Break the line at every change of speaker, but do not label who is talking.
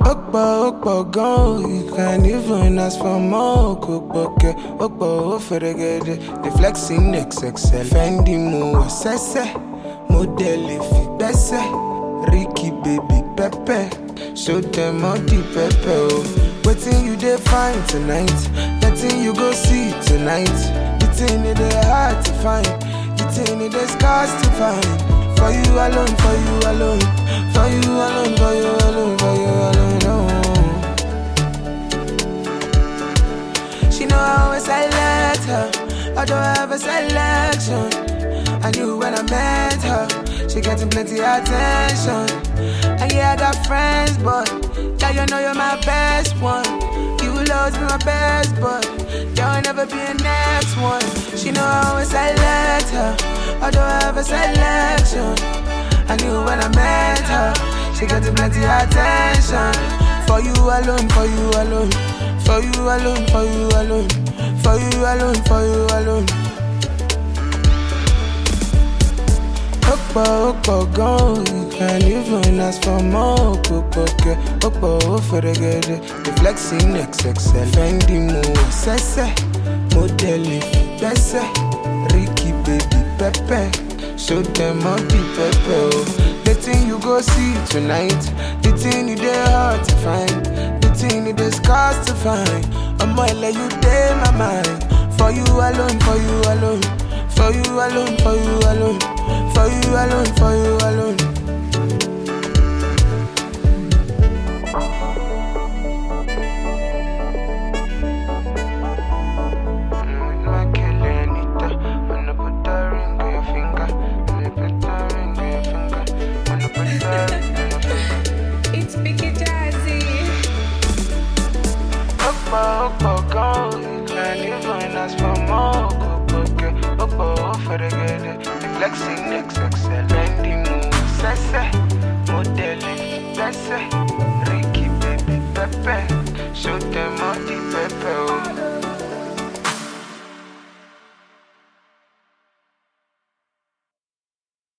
Okpa, go. You can't even ask for more. Okpa, for the good. The flexing XXL. Fendi mo assesse. Model if it best. Ricky baby Pepe. Show them all the Pepe. Waiting you they find tonight. Letting you go see tonight. The thing it is hard to find. The thing it is scars to find. For you alone, for you alone. For you alone, for you alone, for you alone. She know I always select her. I don't have a selection. I knew when I met her. She getting plenty attention. And yeah, I got friends, but yeah, you know you're my best one. You will always be my best, but there'll never be a next one. She know I always select her. I don't have a selection. I knew when I met her. She getting plenty attention. For you alone, for you alone. For you alone, for you alone. For you alone, for you alone. Okpa, go. You can't even ask for more. Okpa, for the good. The flexing XXL. Fendi mo assesse. Model if it best. Ricky baby Pepe. Show them all the Pepe. The thing you go see tonight. The thing you dey hard to find. The thing you dey scars to find. I'ma let you day my mind. For you alone, for you alone. For you alone, for you alone. For you alone, for you alone.
It's Vicky Jazzy.
Okpa, go. You can't even ask for more. Okpa, for the good. The flexing XXL. Fendi mo assesse. Model best. Ricky baby Pepe. Show them all the Pepe.